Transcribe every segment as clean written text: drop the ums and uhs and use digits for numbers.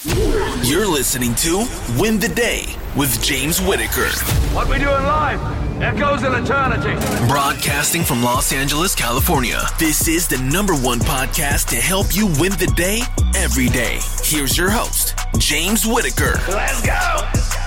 You're listening to Win the Day with James Whitaker. What we do in life echoes in eternity. Broadcasting from Los Angeles, California. This is the #1 podcast to help you win the day every day. Here's your host, James Whitaker. Let's go.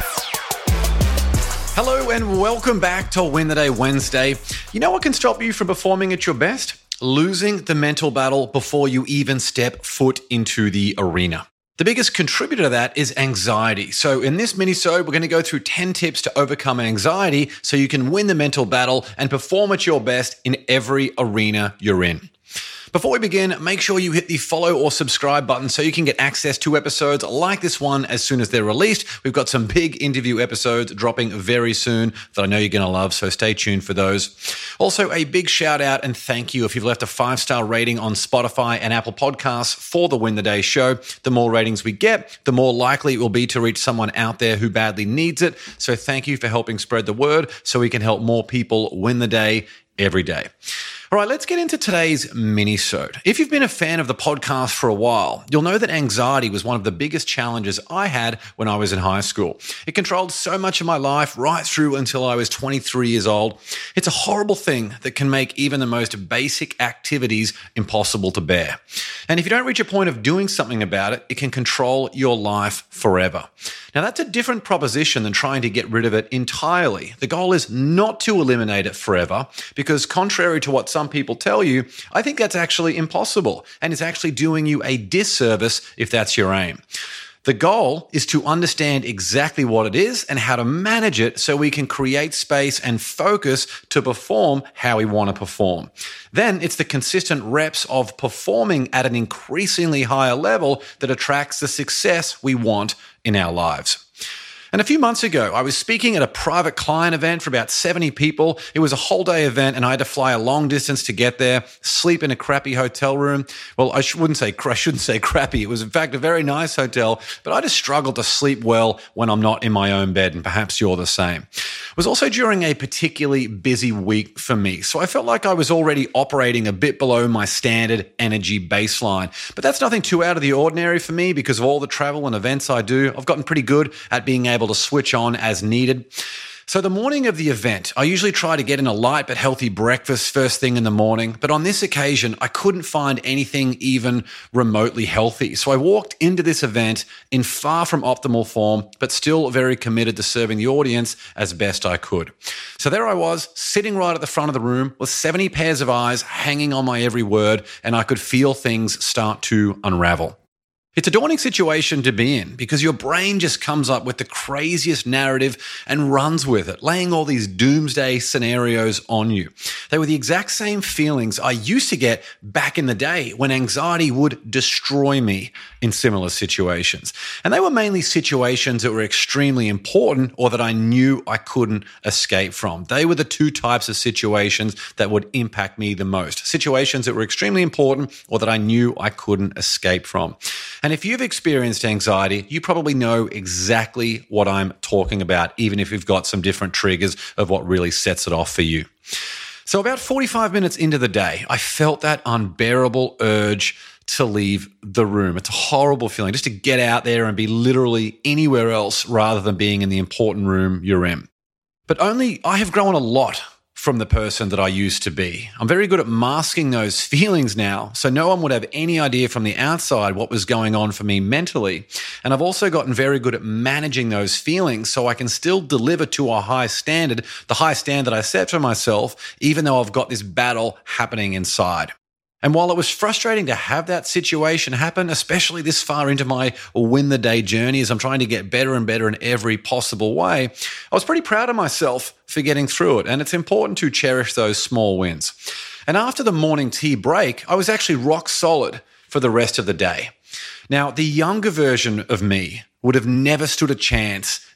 Hello and welcome back to Win the Day Wednesday. You know what can stop you from performing at your best? Losing the mental battle before you even step foot into the arena. The biggest contributor to that is anxiety. So in this mini-sode, we're going to go through 10 tips to overcome anxiety so you can win the mental battle and perform at your best in every arena you're in. Before we begin, make sure you hit the follow or subscribe button so you can get access to episodes like this one as soon as they're released. We've got some big interview episodes dropping very soon that I know you're going to love, so stay tuned for those. Also, a big shout out and thank you if you've left a 5-star rating on Spotify and Apple Podcasts for the Win the Day show. The more ratings we get, the more likely it will be to reach someone out there who badly needs it. So thank you for helping spread the word so we can help more people win the day every day. All right, let's get into today's mini-sode. If you've been a fan of the podcast for a while, you'll know that anxiety was one of the biggest challenges I had when I was in high school. It controlled so much of my life right through until I was 23 years old. It's a horrible thing that can make even the most basic activities impossible to bear. And if you don't reach a point of doing something about it, it can control your life forever. Now, that's a different proposition than trying to get rid of it entirely. The goal is not to eliminate it forever, because contrary to what some people tell you, I think that's actually impossible, and it's actually doing you a disservice if that's your aim. The goal is to understand exactly what it is and how to manage it so we can create space and focus to perform how we want to perform. Then it's the consistent reps of performing at an increasingly higher level that attracts the success we want in our lives. And a few months ago, I was speaking at a private client event for about 70 people. It was a whole day event and I had to fly a long distance to get there, sleep in a crappy hotel room. Well, I shouldn't say crappy. It was in fact a very nice hotel, but I just struggled to sleep well when I'm not in my own bed, and perhaps you're the same. It was also during a particularly busy week for me, so I felt like I was already operating a bit below my standard energy baseline. But that's nothing too out of the ordinary for me because of all the travel and events I do. I've gotten pretty good at being able to switch on as needed. So the morning of the event, I usually try to get in a light but healthy breakfast first thing in the morning. But on this occasion, I couldn't find anything even remotely healthy. So I walked into this event in far from optimal form, but still very committed to serving the audience as best I could. So there I was, sitting right at the front of the room with 70 pairs of eyes hanging on my every word, and I could feel things start to unravel. It's a daunting situation to be in because your brain just comes up with the craziest narrative and runs with it, laying all these doomsday scenarios on you. They were the exact same feelings I used to get back in the day when anxiety would destroy me in similar situations. And they were mainly situations that were extremely important or that I knew I couldn't escape from. They were the two types of situations that would impact me the most. Situations that were extremely important or that I knew I couldn't escape from. And if you've experienced anxiety, you probably know exactly what I'm talking about, even if you've got some different triggers of what really sets it off for you. So about 45 minutes into the day, I felt that unbearable urge to leave the room. It's a horrible feeling just to get out there and be literally anywhere else rather than being in the important room you're in. But I have grown a lot from the person that I used to be. I'm very good at masking those feelings now, so no one would have any idea from the outside what was going on for me mentally. And I've also gotten very good at managing those feelings so I can still deliver to a high standard, the high standard I set for myself, even though I've got this battle happening inside. And while it was frustrating to have that situation happen, especially this far into my win the day journey as I'm trying to get better and better in every possible way, I was pretty proud of myself for getting through it. And it's important to cherish those small wins. And after the morning tea break, I was actually rock solid for the rest of the day. Now, the younger version of me would have never stood a chance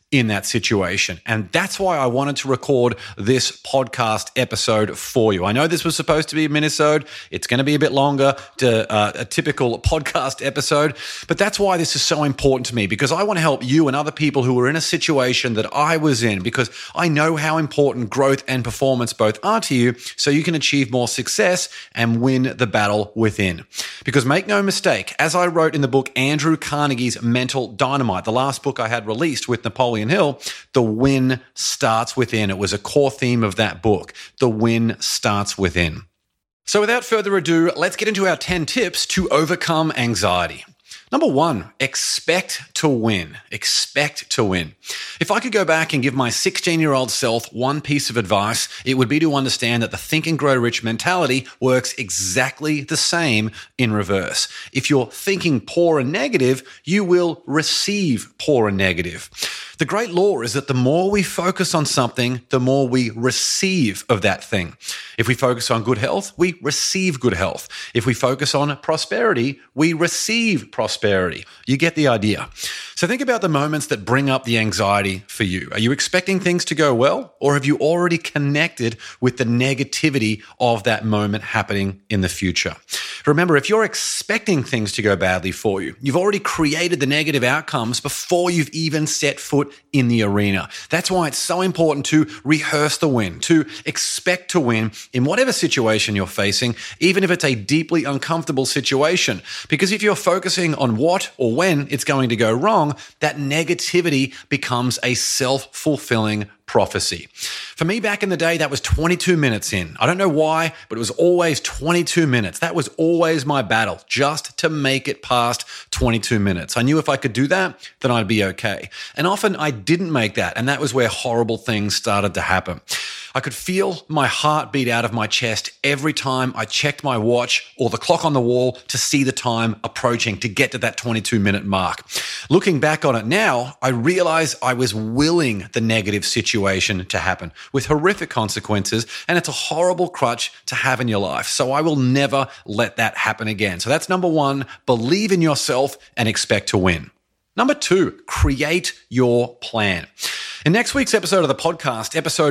in that situation. And that's why I wanted to record this podcast episode for you. I know this was supposed to be a minisode. It's going to be a bit longer to a typical podcast episode, but that's why this is so important to me, because I want to help you and other people who are in a situation that I was in, because I know how important growth and performance both are to you, so you can achieve more success and win the battle within. Because make no mistake, as I wrote in the book Andrew Carnegie's Mental Dynamite, the last book I had released with Napoleon Hill, the win starts within. It was a core theme of that book. The win starts within. So without further ado, let's get into our 10 tips to overcome anxiety. Number 1, expect to win. Expect to win. If I could go back and give my 16-year-old self one piece of advice, it would be to understand that the Think and Grow Rich mentality works exactly the same in reverse. If you're thinking poor and negative, you will receive poor and negative. The great law is that the more we focus on something, the more we receive of that thing. If we focus on good health, we receive good health. If we focus on prosperity, we receive prosperity. You get the idea. So think about the moments that bring up the anxiety for you. Are you expecting things to go well, or have you already connected with the negativity of that moment happening in the future? Remember, if you're expecting things to go badly for you, you've already created the negative outcomes before you've even set foot in the arena. That's why it's so important to rehearse the win, to expect to win in whatever situation you're facing, even if it's a deeply uncomfortable situation. Because if you're focusing on what or when it's going to go wrong, that negativity becomes a self-fulfilling prophecy. For me back in the day, that was 22 minutes in. I don't know why, but it was always 22 minutes. That was always my battle, just to make it past 22 minutes. I knew if I could do that, then I'd be okay. And often I didn't make that, and that was where horrible things started to happen. I could feel my heart beat out of my chest every time I checked my watch or the clock on the wall to see the time approaching to get to that 22-minute mark. Looking back on it now, I realize I was willing the negative situation to happen with horrific consequences, and it's a horrible crutch to have in your life. So I will never let that happen again. So that's number 1, believe in yourself and expect to win. Number 2, create your plan. In next week's episode of the podcast, episode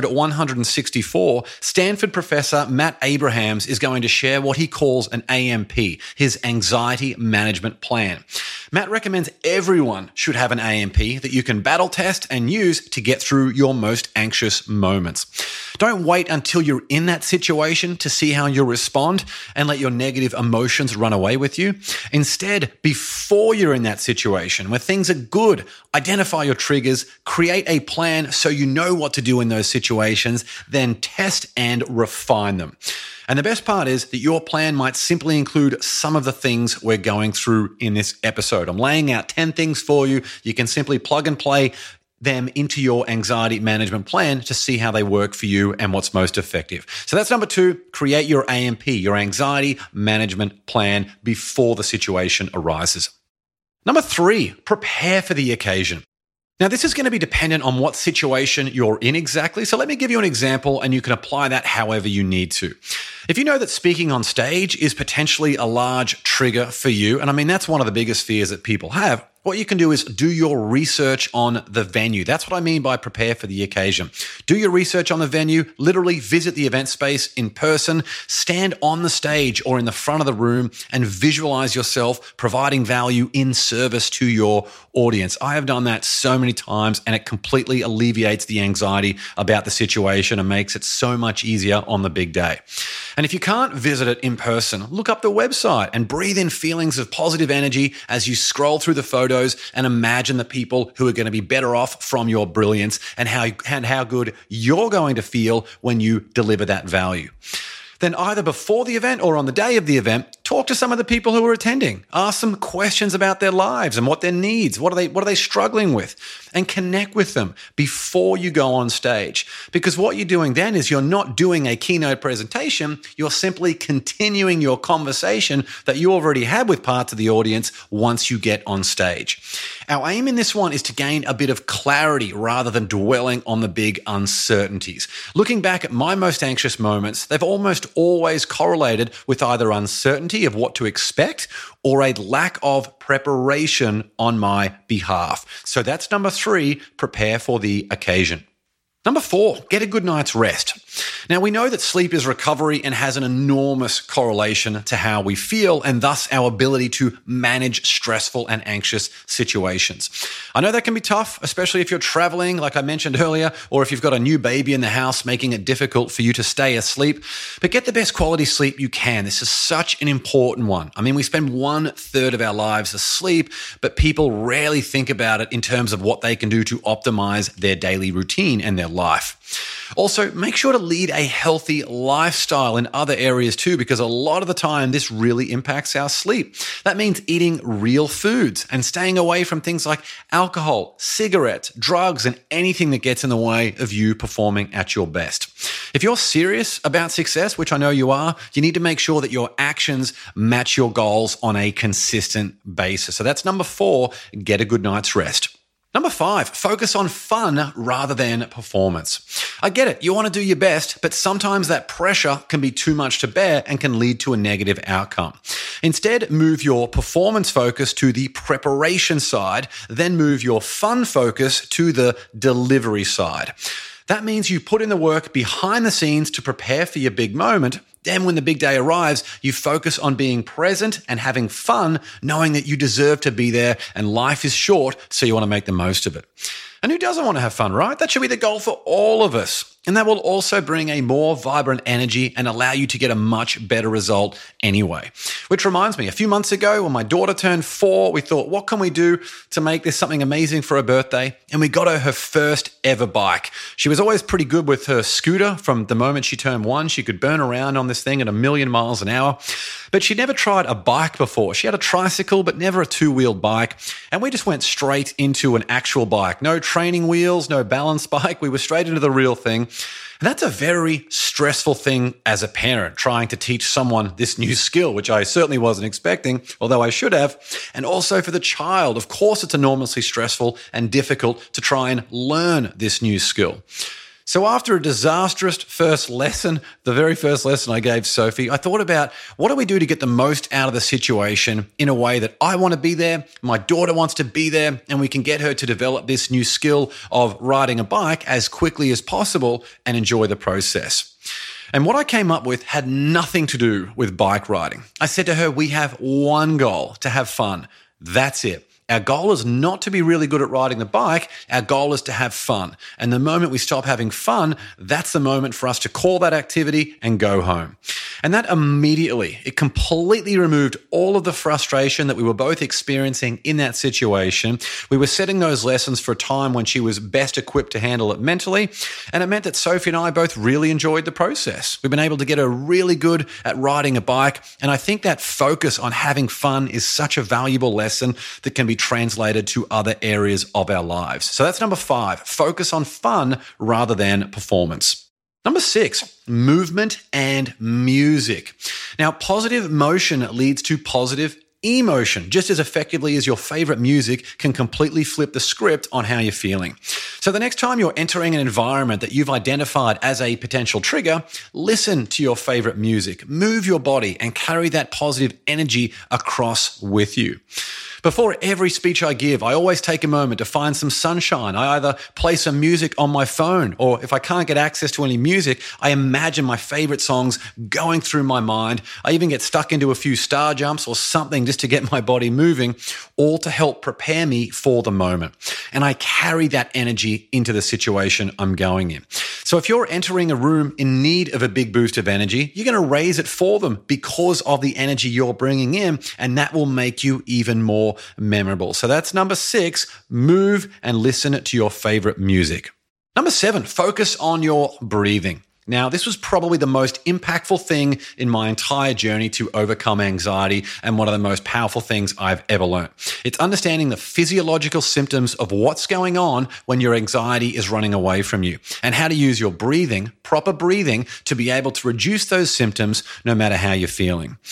164, Stanford professor Matt Abrahams is going to share what he calls an AMP, his anxiety management plan. Matt recommends everyone should have an AMP that you can battle test and use to get through your most anxious moments. Don't wait until you're in that situation to see how you'll respond and let your negative emotions run away with you. Instead, before you're in that situation, where things are good, identify your triggers, create a plan so you know what to do in those situations, then test and refine them. And the best part is that your plan might simply include some of the things we're going through in this episode. I'm laying out 10 things for you. You can simply plug and play them into your anxiety management plan to see how they work for you and what's most effective. So that's number 2, create your AMP, your anxiety management plan before the situation arises. Number 3, prepare for the occasion. Now, this is going to be dependent on what situation you're in exactly. So let me give you an example and you can apply that however you need to. If you know that speaking on stage is potentially a large trigger for you, and I mean, that's one of the biggest fears that people have, what you can do is do your research on the venue. That's what I mean by prepare for the occasion. Do your research on the venue, literally visit the event space in person, stand on the stage or in the front of the room and visualize yourself providing value in service to your audience. I have done that so many times and it completely alleviates the anxiety about the situation and makes it so much easier on the big day. And if you can't visit it in person, look up the website and breathe in feelings of positive energy as you scroll through the photos and imagine the people who are going to be better off from your brilliance and how good you're going to feel when you deliver that value. Then either before the event or on the day of the event, talk to some of the people who are attending. Ask them questions about their lives and what their needs, what are they struggling with, and connect with them before you go on stage. Because what you're doing then is you're not doing a keynote presentation, you're simply continuing your conversation that you already had with parts of the audience once you get on stage. Our aim in this one is to gain a bit of clarity rather than dwelling on the big uncertainties. Looking back at my most anxious moments, they've almost always correlated with either uncertainty of what to expect or a lack of preparation on my behalf. So that's number 3, prepare for the occasion. Number 4, get a good night's rest. Now, we know that sleep is recovery and has an enormous correlation to how we feel and thus our ability to manage stressful and anxious situations. I know that can be tough, especially if you're traveling, like I mentioned earlier, or if you've got a new baby in the house, making it difficult for you to stay asleep. But get the best quality sleep you can. This is such an important one. I mean, we spend 1/3 of our lives asleep, but people rarely think about it in terms of what they can do to optimize their daily routine and their life. Also, make sure to lead a healthy lifestyle in other areas too, because a lot of the time this really impacts our sleep. That means eating real foods and staying away from things like alcohol, cigarettes, drugs, and anything that gets in the way of you performing at your best. If you're serious about success, which I know you are, you need to make sure that your actions match your goals on a consistent basis. So that's number 4, get a good night's rest. Number 5, focus on fun rather than performance. I get it, you want to do your best, but sometimes that pressure can be too much to bear and can lead to a negative outcome. Instead, move your performance focus to the preparation side, then move your fun focus to the delivery side. That means you put in the work behind the scenes to prepare for your big moment. Then when the big day arrives, you focus on being present and having fun, knowing that you deserve to be there and life is short, so you want to make the most of it. And who doesn't want to have fun, right? That should be the goal for all of us. And that will also bring a more vibrant energy and allow you to get a much better result anyway. Which reminds me, a few months ago when my daughter turned 4, we thought, what can we do to make this something amazing for her birthday? And we got her first ever bike. She was always pretty good with her scooter. From the moment she turned 1, she could burn around on this thing at 1,000,000 miles an hour. But she'd never tried a bike before. She had a tricycle, but never a 2-wheeled bike. And we just went straight into an actual bike. No training wheels, no balance bike. We were straight into the real thing. And that's a very stressful thing as a parent, trying to teach someone this new skill, which I certainly wasn't expecting, although I should have. And also for the child, of course, it's enormously stressful and difficult to try and learn this new skill. So after a disastrous first lesson, the very first lesson I gave Sophie, I thought about what do we do to get the most out of the situation in a way that I want to be there, my daughter wants to be there, and we can get her to develop this new skill of riding a bike as quickly as possible and enjoy the process. And what I came up with had nothing to do with bike riding. I said to her, we have one goal, to have fun. That's it. Our goal is not to be really good at riding the bike. Our goal is to have fun. And the moment we stop having fun, that's the moment for us to call that activity and go home. And that immediately, it completely removed all of the frustration that we were both experiencing in that situation. We were setting those lessons for a time when she was best equipped to handle it mentally. And it meant that Sophie and I both really enjoyed the process. We've been able to get her really good at riding a bike. And I think that focus on having fun is such a valuable lesson that can be translated to other areas of our lives. So that's number 5, focus on fun rather than performance. Number 6, movement and music. Now, positive motion leads to positive emotion, just as effectively as your favorite music can completely flip the script on how you're feeling. So the next time you're entering an environment that you've identified as a potential trigger, listen to your favorite music, move your body, and carry that positive energy across with you. Before every speech I give, I always take a moment to find some sunshine. I either play some music on my phone, or if I can't get access to any music, I imagine my favorite songs going through my mind. I even get stuck into a few star jumps or something just to get my body moving, all to help prepare me for the moment. And I carry that energy into the situation I'm going in. So if you're entering a room in need of a big boost of energy, you're going to raise it for them because of the energy you're bringing in, and that will make you even more memorable. So that's number 6, move and listen to your favorite music. Number 7, focus on your breathing. Now, this was probably the most impactful thing in my entire journey to overcome anxiety and one of the most powerful things I've ever learned. It's understanding the physiological symptoms of what's going on when your anxiety is running away from you and how to use your breathing, proper breathing, to be able to reduce those symptoms no matter how you're feeling.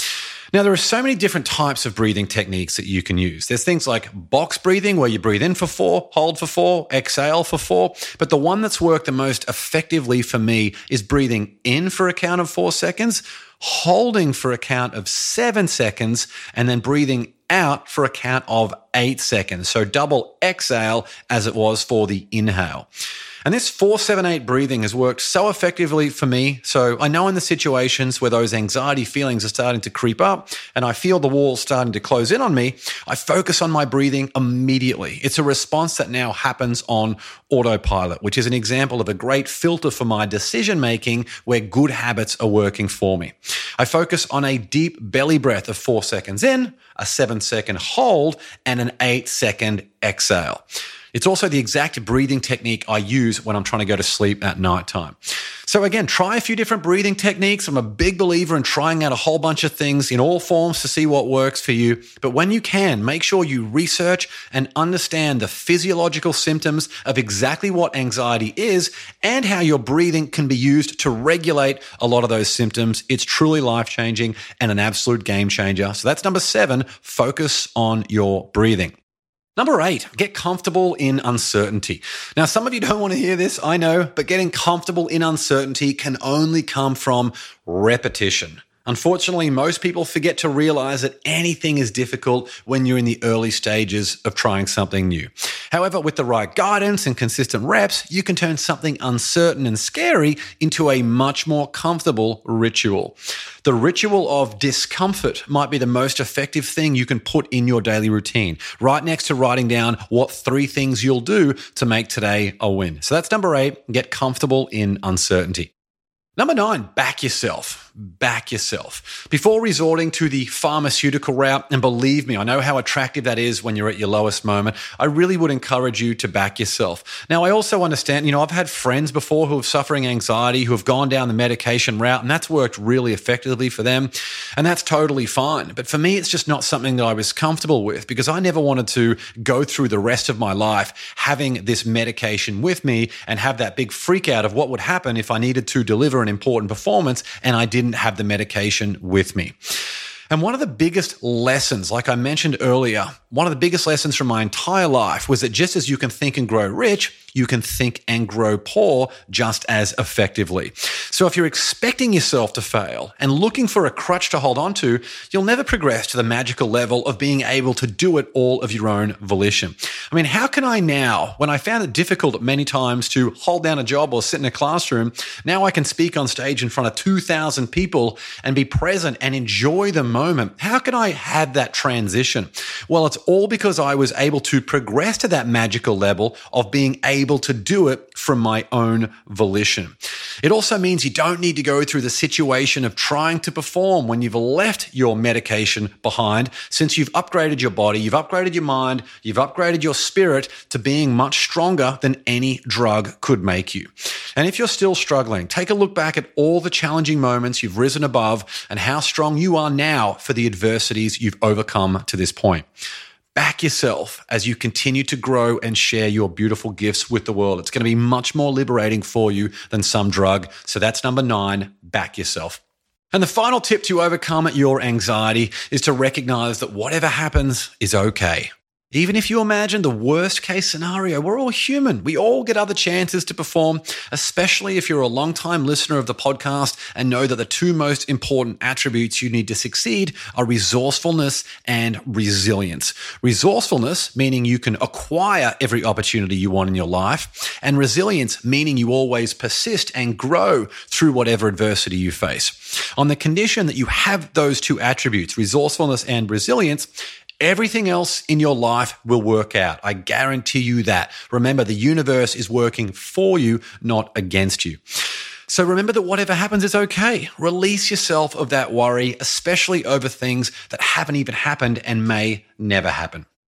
Now, there are so many different types of breathing techniques that you can use. There's things like box breathing, where you breathe in for 4, hold for 4, exhale for 4. But the one that's worked the most effectively for me is breathing in for a count of 4 seconds, holding for a count of 7 seconds, and then breathing out for a count of 8 seconds. So double exhale as it was for the inhale. And this 4-7-8 breathing has worked so effectively for me. So I know in the situations where those anxiety feelings are starting to creep up and I feel the walls starting to close in on me, I focus on my breathing immediately. It's a response that now happens on autopilot, which is an example of a great filter for my decision making where good habits are working for me. I focus on a deep belly breath of 4 seconds in, a 7-second hold, and an 8-second exhale. It's also the exact breathing technique I use when I'm trying to go to sleep at nighttime. So again, try a few different breathing techniques. I'm a big believer in trying out a whole bunch of things in all forms to see what works for you. But when you can, make sure you research and understand the physiological symptoms of exactly what anxiety is and how your breathing can be used to regulate a lot of those symptoms. It's truly life-changing and an absolute game changer. So that's number 7, focus on your breathing. Number 8, get comfortable in uncertainty. Now, some of you don't want to hear this, I know, but getting comfortable in uncertainty can only come from repetition. Unfortunately, most people forget to realize that anything is difficult when you're in the early stages of trying something new. However, with the right guidance and consistent reps, you can turn something uncertain and scary into a much more comfortable ritual. The ritual of discomfort might be the most effective thing you can put in your daily routine, right next to writing down what 3 things you'll do to make today a win. So that's number 8, get comfortable in uncertainty. Number 9, back yourself. Back yourself. Before resorting to the pharmaceutical route, and believe me, I know how attractive that is when you're at your lowest moment, I really would encourage you to back yourself. Now, I also understand, I've had friends before who are suffering anxiety, who have gone down the medication route, and that's worked really effectively for them, and that's totally fine. But for me, it's just not something that I was comfortable with because I never wanted to go through the rest of my life having this medication with me and have that big freak out of what would happen if I needed to deliver an important performance and I didn't have the medication with me. And one of the biggest lessons, like I mentioned earlier, one of the biggest lessons from my entire life was that just as you can think and grow rich, you can think and grow poor just as effectively. So if you're expecting yourself to fail and looking for a crutch to hold on to, you'll never progress to the magical level of being able to do it all of your own volition. I mean, how can I now, when I found it difficult many times to hold down a job or sit in a classroom, now I can speak on stage in front of 2,000 people and be present and enjoy the moment? How can I have that transition? Well, it's all because I was able to progress to that magical level of being able to do it from my own volition. It also means you don't need to go through the situation of trying to perform when you've left your medication behind, since you've upgraded your body, you've upgraded your mind, you've upgraded your spirit to being much stronger than any drug could make you. And if you're still struggling, take a look back at all the challenging moments you've risen above and how strong you are now for the adversities you've overcome to this point. Back yourself as you continue to grow and share your beautiful gifts with the world. It's going to be much more liberating for you than some drug. So that's number 9, back yourself. And the final tip to overcome your anxiety is to recognize that whatever happens is okay. Even if you imagine the worst case scenario, we're all human. We all get other chances to perform, especially if you're a long-time listener of the podcast and know that the 2 most important attributes you need to succeed are resourcefulness and resilience. Resourcefulness, meaning you can acquire every opportunity you want in your life, and resilience, meaning you always persist and grow through whatever adversity you face. On the condition that you have those 2 attributes, resourcefulness and resilience, everything else in your life will work out. I guarantee you that. Remember, the universe is working for you, not against you. So remember that whatever happens is okay. Release yourself of that worry, especially over things that haven't even happened and may never happen.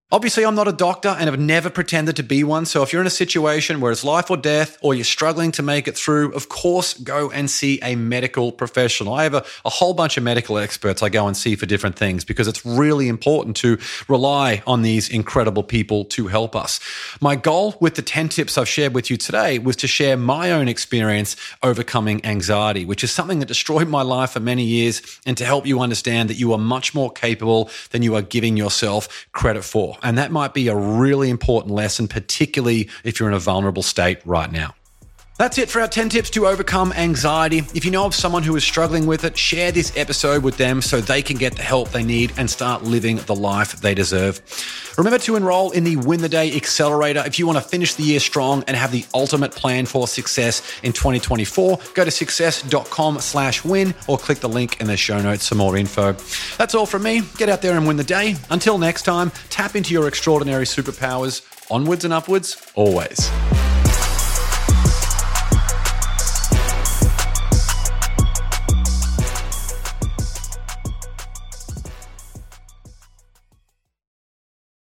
Obviously, I'm not a doctor and have never pretended to be one, so if you're in a situation where it's life or death or you're struggling to make it through, of course, go and see a medical professional. I have a whole bunch of medical experts I go and see for different things because it's really important to rely on these incredible people to help us. My goal with the 10 tips I've shared with you today was to share my own experience overcoming anxiety, which is something that destroyed my life for many years, and to help you understand that you are much more capable than you are giving yourself credit for. And that might be a really important lesson, particularly if you're in a vulnerable state right now. That's it for our 10 tips to overcome anxiety. If you know of someone who is struggling with it, share this episode with them so they can get the help they need and start living the life they deserve. Remember to enroll in the Win the Day Accelerator if you want to finish the year strong and have the ultimate plan for success in 2024. Go to success.com/win or click the link in the show notes for more info. That's all from me. Get out there and win the day. Until next time, tap into your extraordinary superpowers. Onwards and upwards, always.